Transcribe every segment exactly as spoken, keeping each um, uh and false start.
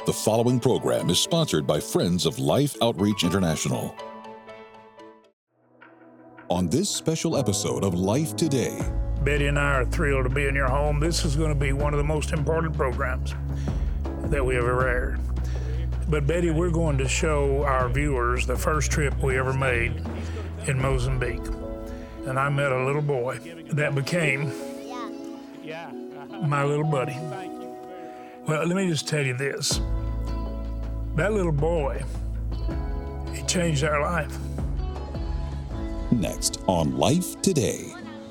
The following program is sponsored by Friends of Life Outreach International. On this special episode of Life Today, Betty and I are thrilled to be in your home. This is going to be one of the most important programs that we ever aired. But Betty, we're going to show our viewers the first trip we ever made in Mozambique. And I met a little boy that became my little buddy. Well, let me just tell you this. That little boy, he changed our life. Next on Life Today.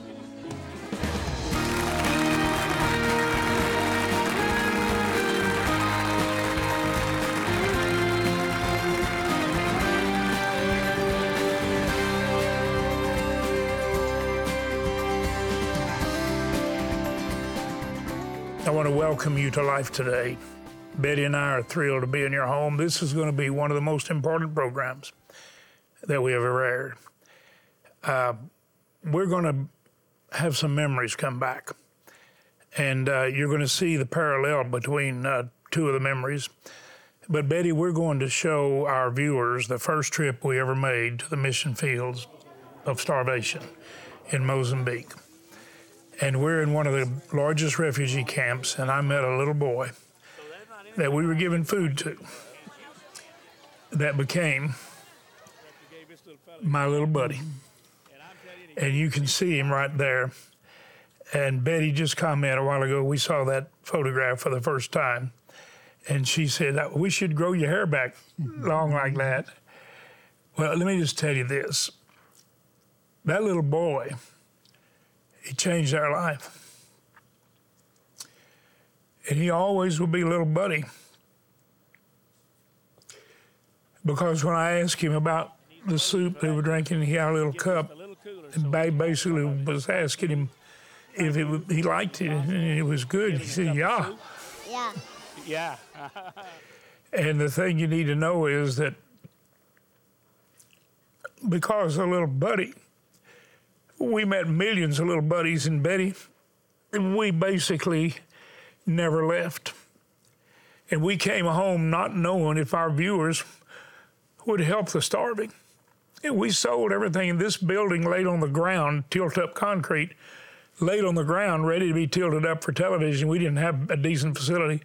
I want to welcome you to Life Today. Betty and I are thrilled to be in your home. This is going to be one of the most important programs that we ever aired. Uh, we're going to have some memories come back, and uh, you're going to see the parallel between uh, two of the memories. But Betty, we're going to show our viewers the first trip we ever made to the mission fields of starvation in Mozambique. And we're in one of the largest refugee camps, and I met a little boy that we were giving food to that became my little buddy. And you can see him right there. And Betty just commented a while ago, we saw that photograph for the first time. And she said, we should grow your hair back long like that. Well, let me just tell you this. That little boy, he changed our life. And he always will be little buddy. Because when I asked him about the soup they were drinking, he had a little cup. And Babe basically was asking him if it, he liked it and it was good. He said, yeah. Yeah. Yeah. And the thing you need to know is that because of little buddy, we met millions of little buddies in Betty, and we basically never left. And we came home not knowing if our viewers would help the starving. And we sold everything in this building laid on the ground, tilt-up concrete, laid on the ground, ready to be tilted up for television. We didn't have a decent facility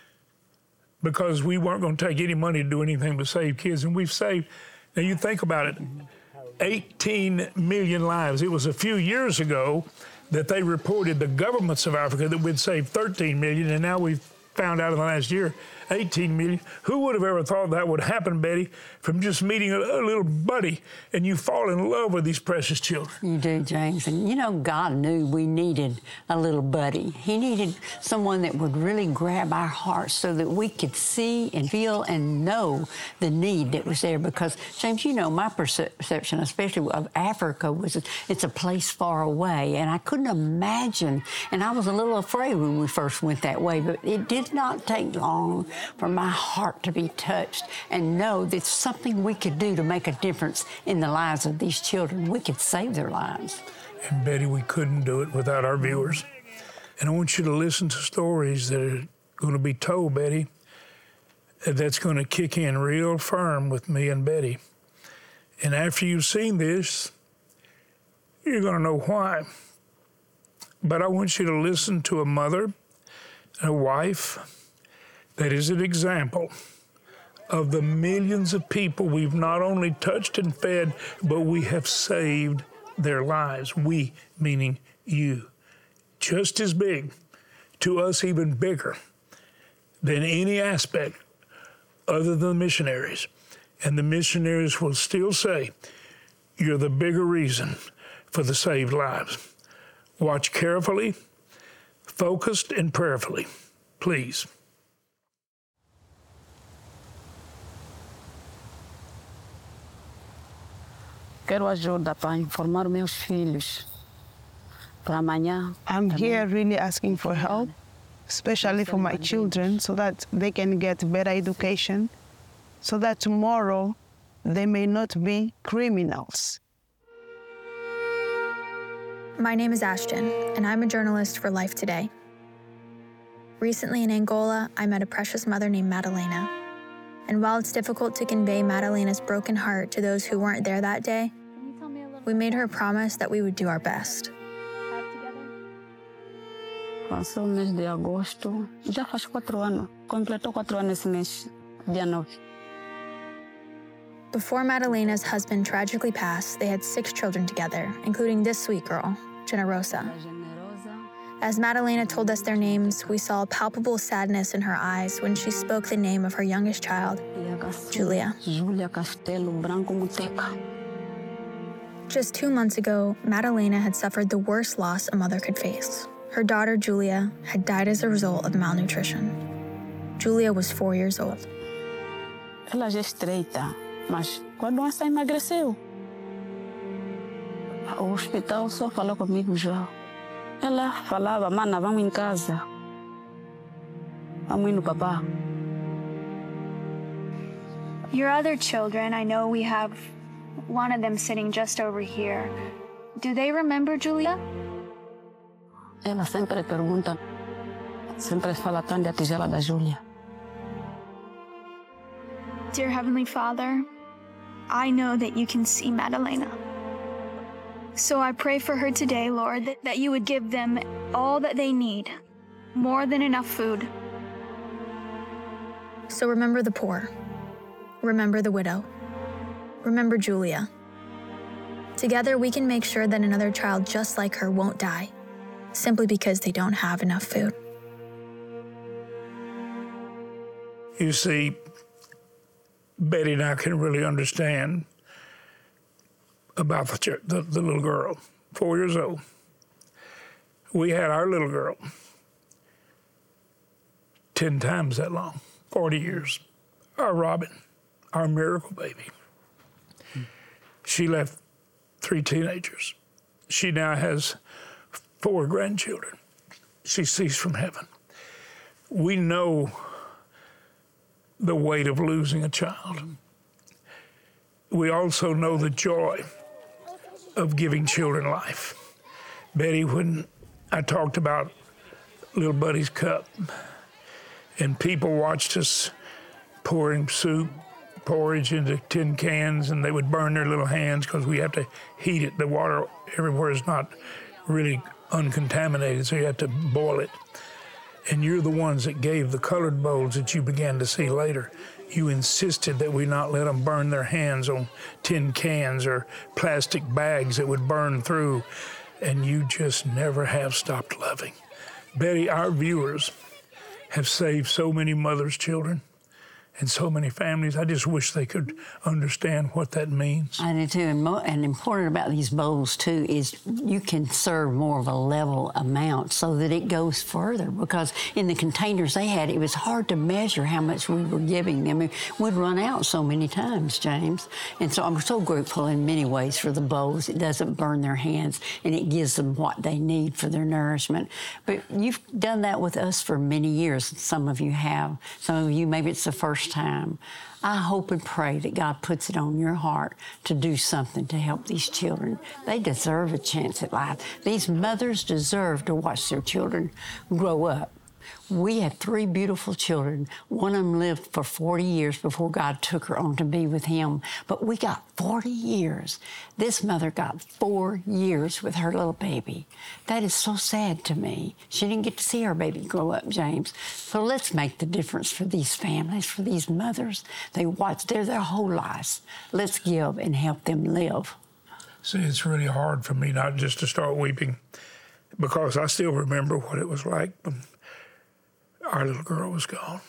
because we weren't going to take any money to do anything but save kids. And we've saved, now you think about it, eighteen million lives. It was a few years ago that they reported, the governments of Africa, that we'd saved thirteen million, and now we've found out in the last year, eighteen million. Who would have ever thought that would happen, Betty, from just meeting a, a little buddy and you fall in love with these precious children? You do, James. And you know, God knew we needed a little buddy. He needed someone that would really grab our hearts so that we could see and feel and know the need that was there. Because, James, you know, my perception, especially of Africa, was it's a place far away. And I couldn't imagine, and I was a little afraid when we first went that way, but it did not take long for my heart to be touched and know that something we could do to make a difference in the lives of these children. We could save their lives. And Betty, we couldn't do it without our viewers. And I want you to listen to stories that are going to be told, Betty, that's going to kick in real firm with me and Betty. And after you've seen this, you're going to know why. But I want you to listen to a mother, a wife, that is an example of the millions of people we've not only touched and fed, but we have saved their lives. We, meaning you. Just as big, to us even bigger, than any aspect other than the missionaries. And the missionaries will still say, you're the bigger reason for the saved lives. Watch carefully, focused, and prayerfully. Please. Quero ajuda para informar meus filhos para amanhã. I'm here really asking for help, especially for my children, so that they can get better education, so that tomorrow they may not be criminals. My name is Ashton, and I'm a journalist for Life Today. Recently in Angola, I met a precious mother named Madalena. And while it's difficult to convey Madalena's broken heart to those who weren't there that day, we made her promise that we would do our best. Passou o mês de agosto, já faz quatro anos, completou quatro anos esse mês, dia nove. Before Madalena's husband tragically passed, they had six children together, including this sweet girl, Generosa. As Madalena told us their names, we saw a palpable sadness in her eyes when she spoke the name of her youngest child, Julia. Julia Castelo Branco Muteca. Just two months ago, Madalena had suffered the worst loss a mother could face. Her daughter, Julia, had died as a result of malnutrition. Julia was four years old. Ela já é estreita, mas com a doença emagreceu. O hospital só falou comigo já. Ela falava, mana, vamos em casa. Vamos ir no papá. Your other children, I know we have one of them sitting just over here. Do they remember Julia? Ela sempre pergunta, sempre fala tanto da tigela da Júlia. Dear Heavenly Father, I know that you can see Madalena. So I pray for her today, Lord, that, that you would give them all that they need, more than enough food. So remember the poor. Remember the widow. Remember Julia. Together we can make sure that another child just like her won't die, simply because they don't have enough food. You see, Betty and I can really understand about the, ch- the, the little girl, four years old. We had our little girl ten times that long, forty years. Our Robin, our miracle baby. She left three teenagers. She now has four grandchildren. She sees from heaven. We know the weight of losing a child. We also know the joy of giving children life. Betty, when I talked about little Buddy's cup, and people watched us pouring soup, porridge into tin cans, and they would burn their little hands because we have to heat it. The water everywhere is not really uncontaminated, so you have to boil it. And you're the ones that gave the colored bowls that you began to see later. You insisted that we not let them burn their hands on tin cans or plastic bags that would burn through, and you just never have stopped loving. Betty, our viewers have saved so many mothers' children and so many families. I just wish they could understand what that means. I do too. And, mo- and important about these bowls too is you can serve more of a level amount so that it goes further, because in the containers they had, it was hard to measure how much we were giving them. We'd run out so many times, James. And so I'm so grateful in many ways for the bowls. It doesn't burn their hands, and it gives them what they need for their nourishment. But you've done that with us for many years. Some of you have. Some of you, maybe it's the first time. I hope and pray that God puts it on your heart to do something to help these children. They deserve a chance at life. These mothers deserve to watch their children grow up. We had three beautiful children. One of them lived for forty years before God took her on to be with him. But we got forty years. This mother got four years with her little baby. That is so sad to me. She didn't get to see her baby grow up, James. So let's make the difference for these families, for these mothers. They watched there their whole lives. Let's give and help them live. See, it's really hard for me not just to start weeping, because I still remember what it was like when our little girl was gone.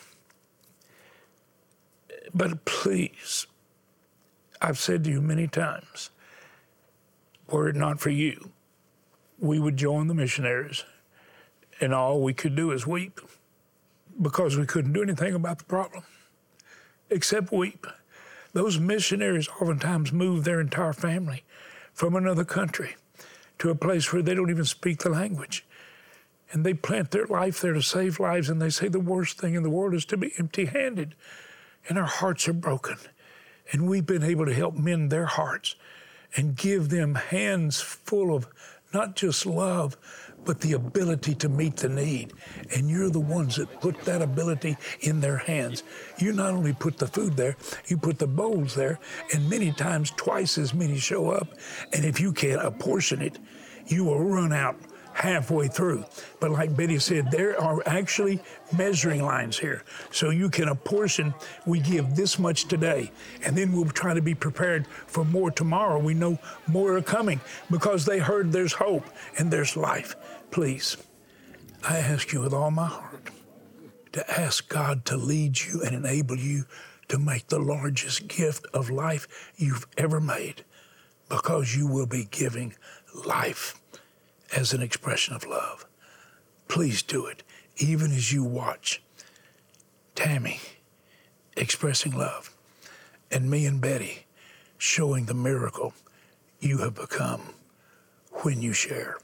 But please, I've said to you many times, were it not for you, we would join the missionaries, and all we could do is weep, because we couldn't do anything about the problem except weep. Those missionaries oftentimes move their entire family from another country to a place where they don't even speak the language. And they plant their life there to save lives, and they say the worst thing in the world is to be empty-handed. And our hearts are broken. And we've been able to help mend their hearts and give them hands full of not just love, but the ability to meet the need. And you're the ones that put that ability in their hands. You not only put the food there, you put the bowls there, and many times twice as many show up. And if you can't apportion it, you will run out halfway through. But like Betty said, there are actually measuring lines here. So you can apportion, we give this much today, and then we'll try to be prepared for more tomorrow. We know more are coming because they heard there's hope and there's life. Please, I ask you with all my heart to ask God to lead you and enable you to make the largest gift of life you've ever made, because you will be giving life as an expression of love. Please do it, even as you watch Tammy expressing love and me and Betty showing the miracle you have become when you share.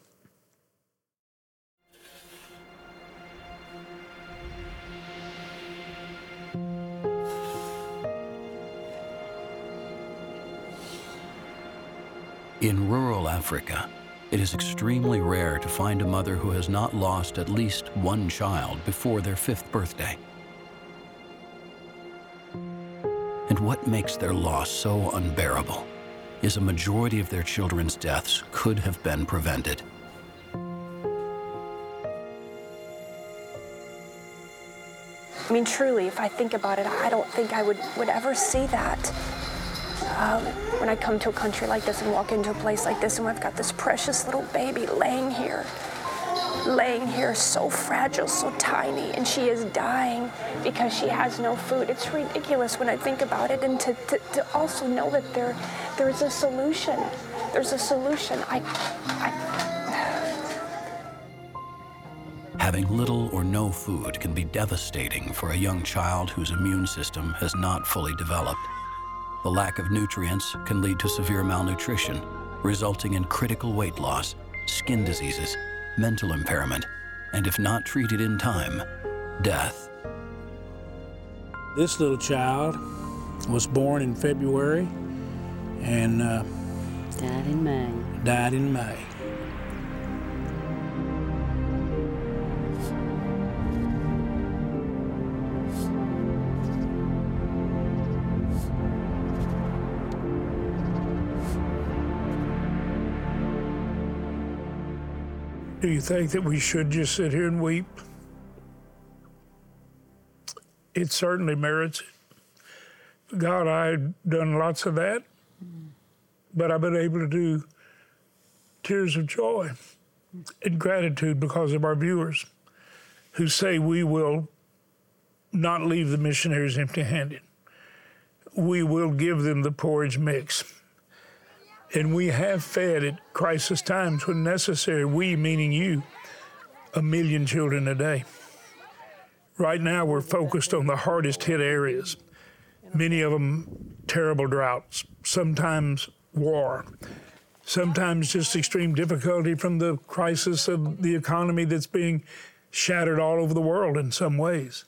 In rural Africa, it is extremely rare to find a mother who has not lost at least one child before their fifth birthday. And what makes their loss so unbearable is a majority of their children's deaths could have been prevented. I mean, truly, if I think about it, I don't think I would, would ever see that. Um, when I come to a country like this and walk into a place like this, and we've got this precious little baby laying here, laying here so fragile, so tiny, and she is dying because she has no food. It's ridiculous when I think about it, and to, to, to also know that there, there's a solution. There's a solution. I, I... Having little or no food can be devastating for a young child whose immune system has not fully developed. The lack of nutrients can lead to severe malnutrition, resulting in critical weight loss, skin diseases, mental impairment, and if not treated in time, death. This little child was born in February and uh, died in May. Died in May. Do you think that we should just sit here and weep? It certainly merits it. God, I've done lots of that, but I've been able to do tears of joy and gratitude because of our viewers who say we will not leave the missionaries empty-handed. We will give them the porridge mix. And we have fed at crisis times when necessary, we, meaning you, a million children a day. Right now, we're focused on the hardest hit areas, many of them terrible droughts, sometimes war, sometimes just extreme difficulty from the crisis of the economy that's being shattered all over the world in some ways.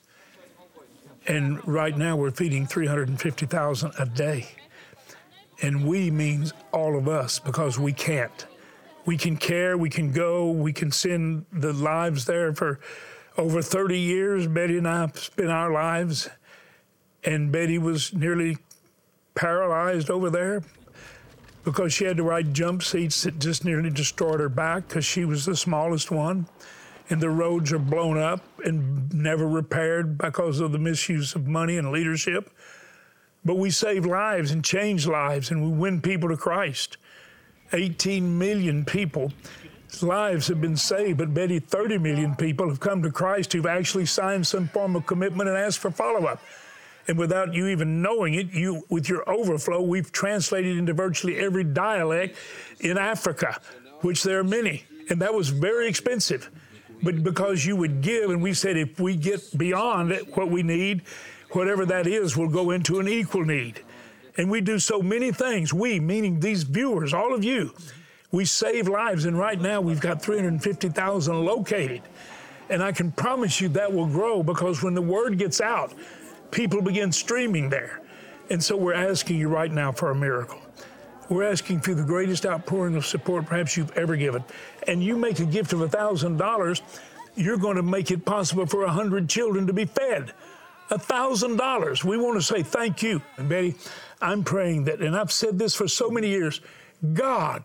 And right now, we're feeding three hundred fifty thousand a day. And we means all of us, because we can't. We can care, we can go, we can send the lives there. For over thirty years, Betty and I spent our lives, and Betty was nearly paralyzed over there because she had to ride jump seats that just nearly destroyed her back because she was the smallest one. And the roads are blown up and never repaired because of the misuse of money and leadership. But we save lives and change lives, and we win people to Christ. eighteen million people's lives have been saved, but Betty, thirty million people have come to Christ who've actually signed some form of commitment and asked for follow-up. And without you even knowing it, you, with your overflow, we've translated into virtually every dialect in Africa, which there are many, and that was very expensive. But because you would give, and we said if we get beyond what we need, whatever that is will go into an equal need. And we do so many things. We, meaning these viewers, all of you, we save lives. And right now we've got three hundred fifty thousand located. And I can promise you that will grow, because when the word gets out, people begin streaming there. And so we're asking you right now for a miracle. We're asking for the greatest outpouring of support perhaps you've ever given. And you make a gift of one thousand dollars, you're going to make it possible for one hundred children to be fed. one thousand dollars. We want to say thank you. And Betty, I'm praying that, and I've said this for so many years, God,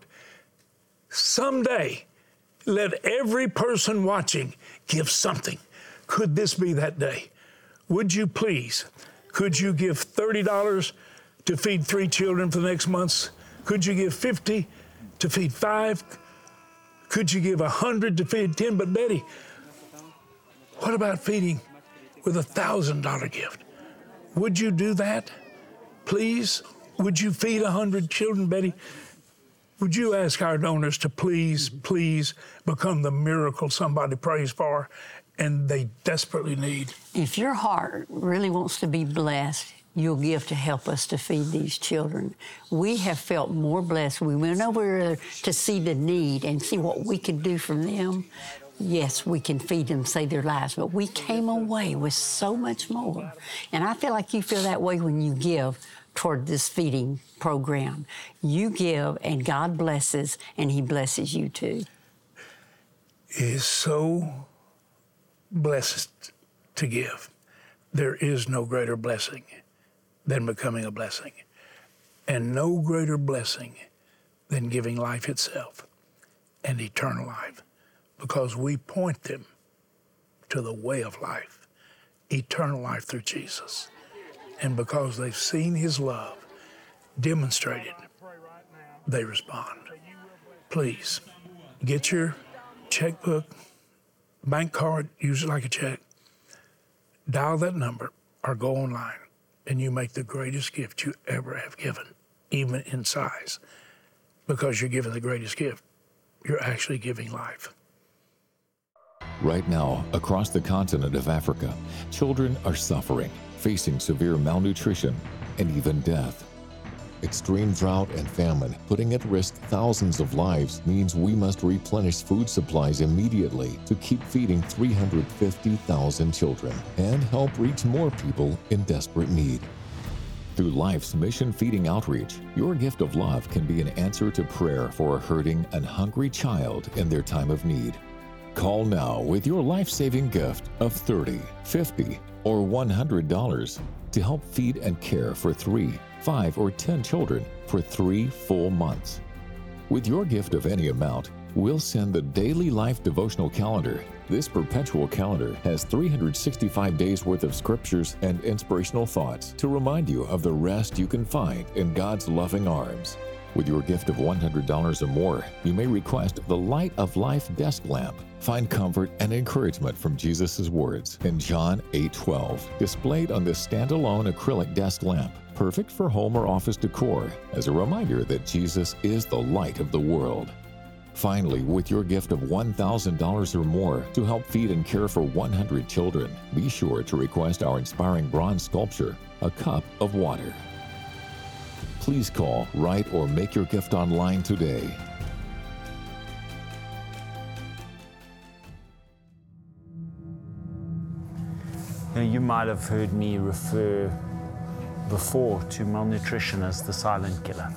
someday, let every person watching give something. Could this be that day? Would you please, could you give thirty dollars to feed three children for the next months? Could you give fifty to feed five? Could you give one hundred to feed ten? But Betty, what about feeding with a one thousand dollar gift? Would you do that? Please? Would you feed one hundred children, Betty? Would you ask our donors to please, please become the miracle somebody prays for and they desperately need? If your heart really wants to be blessed, you'll give to help us to feed these children. We have felt more blessed. We went over to see the need and see what we could do for them. Yes, we can feed them, save their lives, but we came away with so much more. And I feel like you feel that way when you give toward this feeding program. You give, and God blesses, and He blesses you too. It is so blessed to give. There is no greater blessing than becoming a blessing, and no greater blessing than giving life itself and eternal life, because we point them to the way of life, eternal life through Jesus. And because they've seen His love demonstrated, they respond. Please, get your checkbook, bank card, use it like a check, dial that number or go online, and you make the greatest gift you ever have given, even in size. Because you're giving the greatest gift, you're actually giving life. Right now, across the continent of Africa, children are suffering, facing severe malnutrition and even death. Extreme drought and famine putting at risk thousands of lives means we must replenish food supplies immediately to keep feeding three hundred fifty thousand children and help reach more people in desperate need. Through Life's Mission Feeding Outreach, your gift of love can be an answer to prayer for a hurting and hungry child in their time of need. Call now with your life-saving gift of thirty dollars, fifty dollars, or one hundred dollars to help feed and care for three, five, or ten children for three full months. With your gift of any amount, we'll send the Daily Life Devotional Calendar. This perpetual calendar has three hundred sixty-five days worth of scriptures and inspirational thoughts to remind you of the rest you can find in God's loving arms. With your gift of one hundred dollars or more, you may request the Light of Life desk lamp. Find comfort and encouragement from Jesus' words in John eight twelve, displayed on this standalone acrylic desk lamp, perfect for home or office decor, as a reminder that Jesus is the light of the world. Finally, with your gift of one thousand dollars or more to help feed and care for one hundred children, be sure to request our inspiring bronze sculpture, A Cup of Water. Please call, write, or make your gift online today. You know, you might have heard me refer before to malnutrition as the silent killer.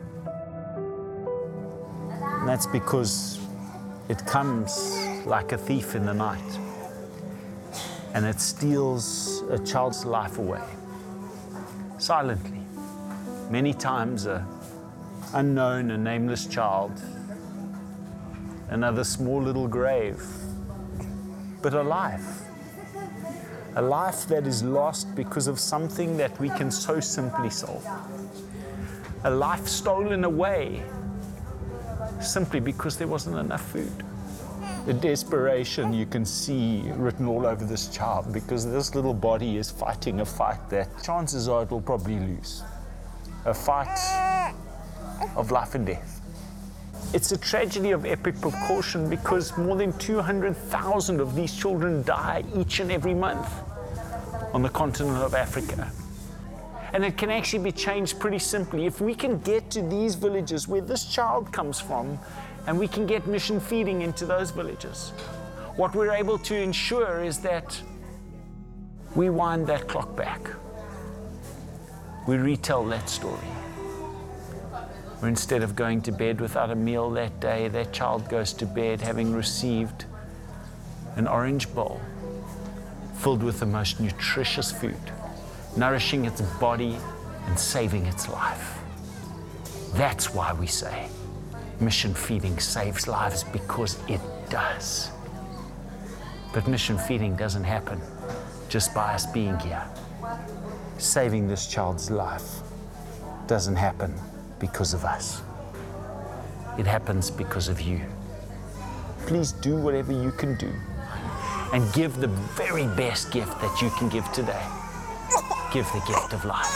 And that's because it comes like a thief in the night, and it steals a child's life away, silently. Many times a unknown and nameless child, another small little grave, but a life. A life that is lost because of something that we can so simply solve. A life stolen away simply because there wasn't enough food. The desperation you can see written all over this child because this little body is fighting a fight that chances are it will probably lose. A fight of life and death. It's a tragedy of epic proportion because more than two hundred thousand of these children die each and every month on the continent of Africa. And it can actually be changed pretty simply. If we can get to these villages where this child comes from, and we can get mission feeding into those villages, what we're able to ensure is that we wind that clock back. We retell that story. Or instead of going to bed without a meal that day, that child goes to bed having received an orange bowl filled with the most nutritious food, nourishing its body and saving its life. That's why we say mission feeding saves lives, because it does. But mission feeding doesn't happen just by us being here. Saving this child's life doesn't happen because of us. It happens because of you. Please do whatever you can do and give the very best gift that you can give today. Give the gift of life.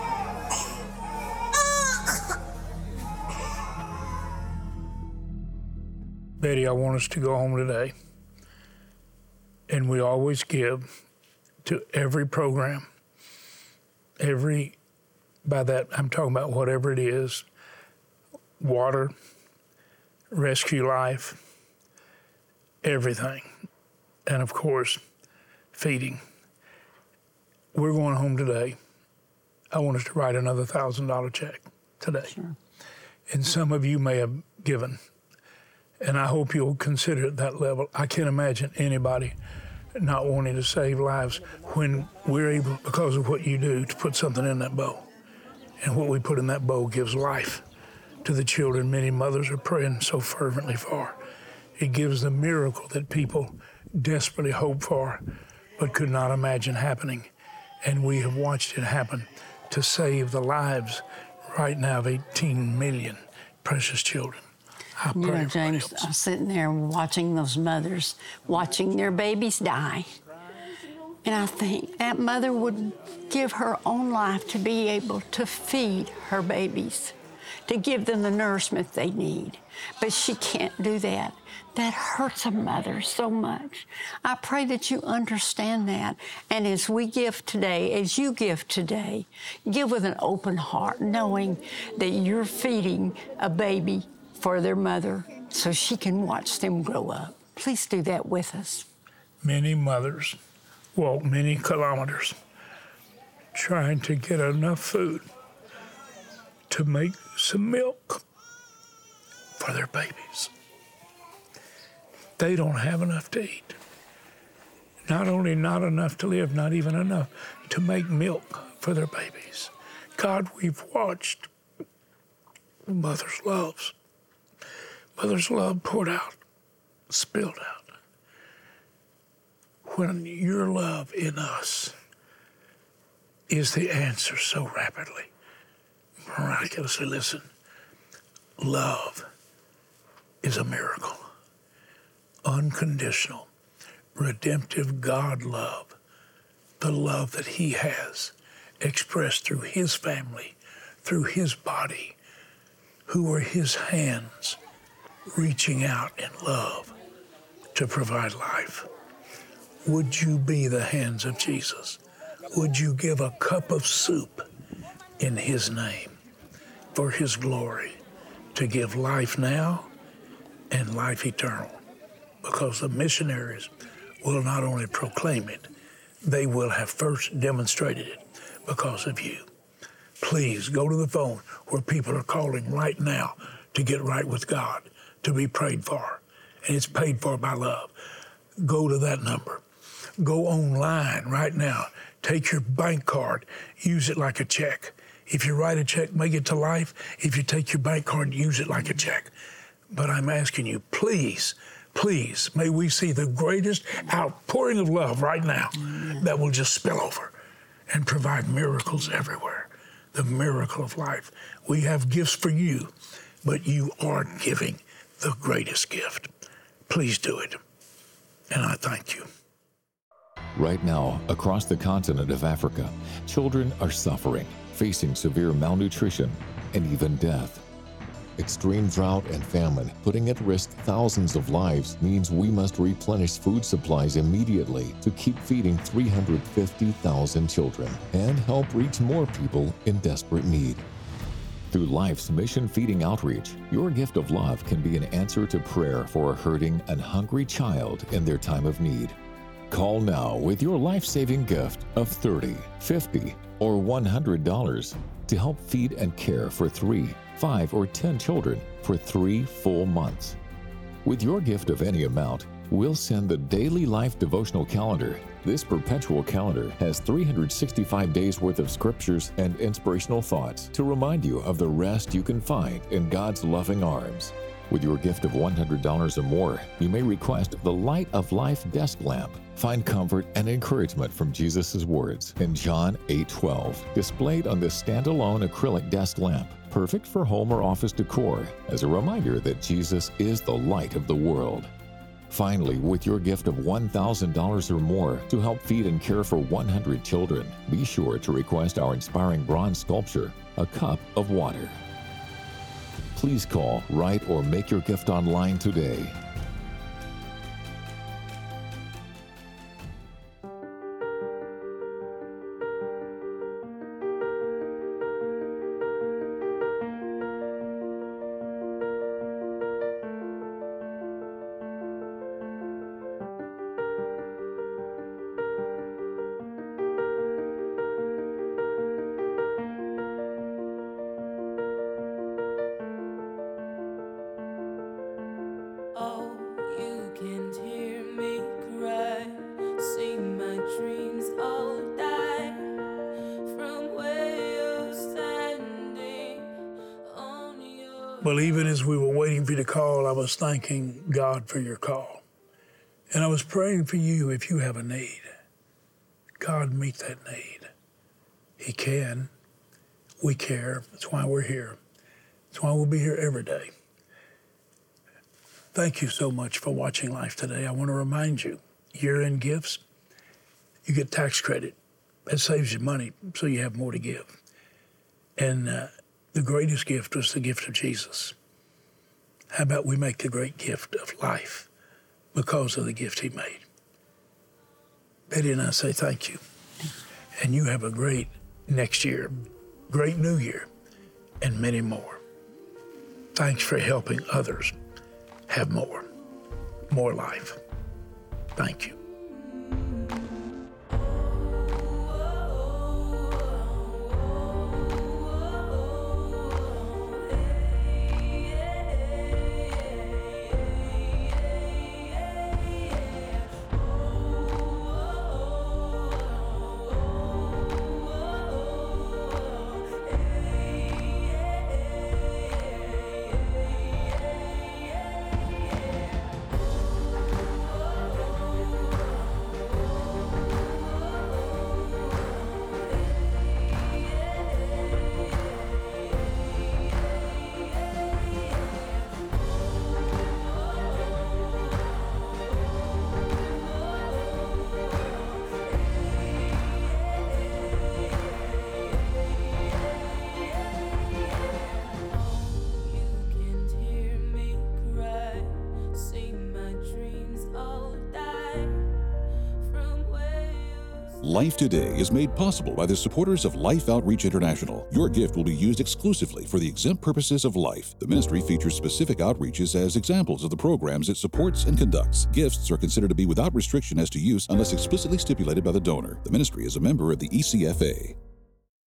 Betty, I want us to go home today, and we always give to every program, every, by that I'm talking about whatever it is, water, Rescue Life, everything, and of course, feeding. We're going home today. I want us to write another one thousand dollar check today. Sure. And some of you may have given, and I hope you'll consider it that level. I can't imagine anybody not wanting to save lives when we're able, because of what you do, to put something in that bowl. And what we put in that bowl gives life to the children many mothers are praying so fervently for. It gives the miracle that people desperately hope for but could not imagine happening. And we have watched it happen to save the lives right now of eighteen million precious children. I you know, James, I'm sitting there watching those mothers, watching their babies die. And I think that mother would give her own life to be able to feed her babies, to give them the nourishment they need. But she can't do that. That hurts a mother so much. I pray that you understand that. And as we give today, as you give today, give with an open heart, knowing that you're feeding a baby for their mother so she can watch them grow up. Please do that with us. Many mothers walk many kilometers trying to get enough food to make some milk for their babies. They don't have enough to eat. Not only not enough to live, not even enough to make milk for their babies. God, we've watched mother's loves. Mother's love poured out, spilled out. When your love in us is the answer so rapidly, miraculously, listen, love is a miracle. Unconditional, redemptive God love, the love that he has expressed through his family, through his body, who are his hands reaching out in love to provide life. Would you be the hands of Jesus? Would you give a cup of soup in his name for his glory to give life now and life eternal? Because the missionaries will not only proclaim it, they will have first demonstrated it because of you. Please go to the phone where people are calling right now to get right with God, to be prayed for, and it's paid for by love. Go to that number. Go online right now. Take your bank card, use it like a check. If you write a check, make it to life. If you take your bank card, use it like a check. But I'm asking you, please, please, may we see the greatest outpouring of love right now that will just spill over and provide miracles everywhere. The miracle of life. We have gifts for you, but you are giving the greatest gift. Please do it. And I thank you. Right now, across the continent of Africa, children are suffering, facing severe malnutrition and even death. Extreme drought and famine, putting at risk thousands of lives, means we must replenish food supplies immediately to keep feeding three hundred fifty thousand children and help reach more people in desperate need. Through Life's Mission Feeding Outreach, your gift of love can be an answer to prayer for a hurting and hungry child in their time of need. Call now with your life-saving gift of thirty dollars, fifty dollars, or one hundred dollars. to help feed and care for three, five, or ten children for three full months. With your gift of any amount, we'll send the Daily Life Devotional Calendar. This perpetual calendar has three hundred sixty-five days worth of scriptures and inspirational thoughts to remind you of the rest you can find in God's loving arms. With your gift of one hundred dollars or more, you may request the Light of Life desk lamp. Find comfort and encouragement from Jesus' words in John eight twelve, displayed on this standalone acrylic desk lamp, perfect for home or office decor, as a reminder that Jesus is the light of the world. Finally, with your gift of one thousand dollars or more to help feed and care for one hundred children, be sure to request our inspiring bronze sculpture, A Cup of Water. Please call, write, or make your gift online today. Well, even as we were waiting for you to call, I was thanking God for your call. And I was praying for you if you have a need. God, meet that need. He can. We care. That's why we're here. That's why we'll be here every day. Thank you so much for watching Life Today. I want to remind you, year-end gifts, you get tax credit. That saves you money, so you have more to give. And uh, the greatest gift was the gift of Jesus. How about we make the great gift of life because of the gift he made? Betty and I say thank you. And you have a great next year, great new year, and many more. Thanks for helping others have more, more life. Thank you. Life Today is made possible by the supporters of Life Outreach International. Your gift will be used exclusively for the exempt purposes of life. The ministry features specific outreaches as examples of the programs it supports and conducts. Gifts are considered to be without restriction as to use unless explicitly stipulated by the donor. The ministry is a member of the E C F A.